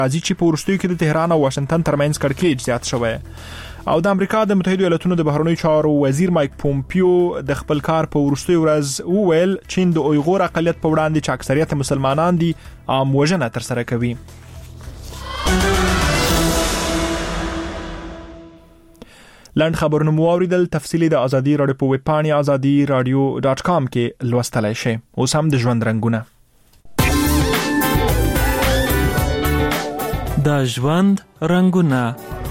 راځي چې په وروستیو کې د تهران او واشنگټن ترمنځ کړکېچ زیات شوی او د امریکا د متحده ایالاتونو د بهرنیو چارو وزیر مایک پومپیو د خپل کار په وروستي ورځ وویل چین د اویغور اقلیت په وړاندې چې اکثریت مسلمانان دي عام وژنه ترسره کوي. لاند خبرونه مو اوریدل. تفصیلی د ازادي رادیو په ویب پاڼې azadi.radio.com کې لوستلای شئ. اوس هم د ژوند رنگونه. د ژوند رنگونه.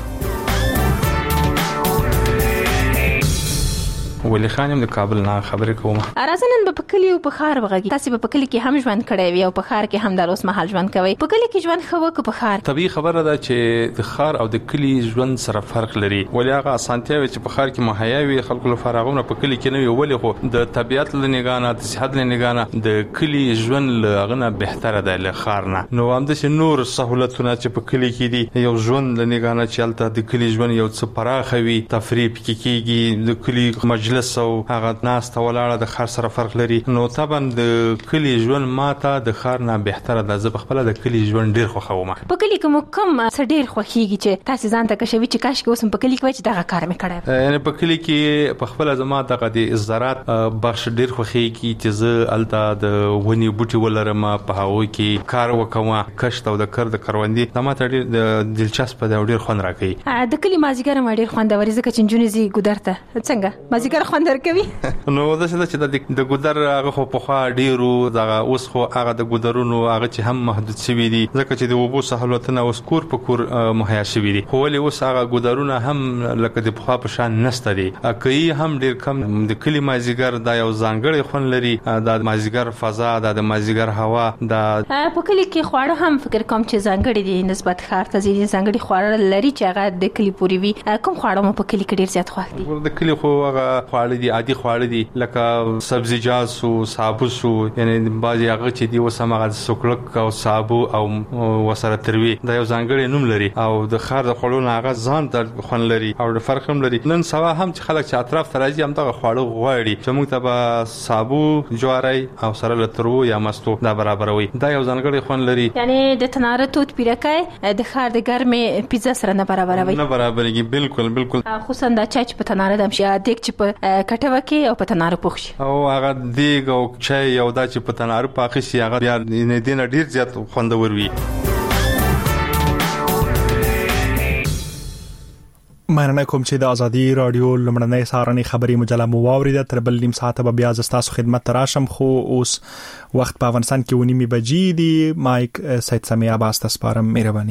ولی خانم د کابل نه خبرې کوم. ارازنن په کلی او په خار وغږی. تاسو په کلی کې هم ژوند کړی وي او په خار کې هم د اوس مهال ژوند کوي. په کلی کې ژوند خو په خار. طبيعي خبره ده چې د خار او د کلی ژوند سره فرق لري. ولی هغه اسانتیا چې په خار کې مهیا وي خلکو لپاره هغه په کلی کې نه وي. ولی خو د طبيعت لنګانه د صحت لنګانه د کلی ژوند لغنه بهتره ده له خار نه. نو هم د نور سہولتونه چې په کلی کې دي یو ژوند لنګانه چې الته د کلی ژوند یو څه پراخوي تفریح کیږي د کلی مجلس او هغه ناس ته ولاړه د خار سره فرق لري. نو طبعا د کلی ژوند ماته د خار نه بهتره ده. زه خپل د کلی ژوند ډیر خوښوم. په کلی کې کوم څه ډیر خوښیږي چې تاسو ځان ته کښوي چې کاش کې اوسم په کلی کې چې دغه کار مې کړی. یعنی په کلی کې په خپل زما دغه د زراعت بخش ډیر خوښیږي چې زه الته د ونی بوټي ولرم په هغه کې کار وکوم کښت او د کار د کروندې د ماته ډیر دلچسپ ده او ډیر خوند راکوي. د کلی مازیګر ما ډیر خوند وري ځکه چې جونې زی ګودرته څنګه مازیګر خوند کوي. نو دا چې د ګودر هغه خو په خوا ډیرو دغه اوس خو هغه د ګودرونو هغه چې هم محدود شوی دي ځکه چې د وبو سہولتونه اوس کور په کور مهیا شوی دي. خو ولې اوس هغه ګودرونه هم لکه د خوا په شان نشته دي. اکي هم ډیر کم. د کلی مازیګر دا یو ځانګړی خوند لري. د مازیګر فضا د مازیګر هوا د په کلی کې خواړه هم فکر کوم چې ځانګړي دي نسبت خار ته ځینې ځانګړي خواړه لري چې هغه د کلی پوری وي. کوم خواړه مو په کلی کې ډیر زیات خوښ دي؟ د کلی خو هغه خواړه دي عادي خواړه دي لکه سبزیجات سو صابو سو یعنی بعضی هغه چې دی وسمغه سوکلک او صابو او وسره تروي دا یو ځانګړی نوم لري او د خار د خړونو هغه ځان د خون لري او د فرق هم لري. نن سوا هم چې خلک چې اطراف ته راځي هم دغه خواړه غواړي چې موږ ته به صابو جواري او سره لترو یا مستو دا برابروي. دا یو ځانګړی خون لري. یعنی د تناره توت پیرکای د خار د ګرمه پیزا سره نه برابروي. نه برابرېږي. بالکل خصوصا دا چای په تناره د مشیا دیک چې په کټوه کې او په تناره پوښ او هغه دیګ او چای او دا چې په تناره پاخې شي هغه بیا نه دینه ډیر زیات خوندور وي. مننه کوم چې د ازادي رادیو لمړنۍ سارنې خبري مجله مو واوریده. تر بل نیم ساعت به بیا تاسو خدمت تراشم. خو اوس وخت په افغانستان کې 9:30 بجې دي. مایک سید سمیع عباس تاسو سپارم. مهرباني.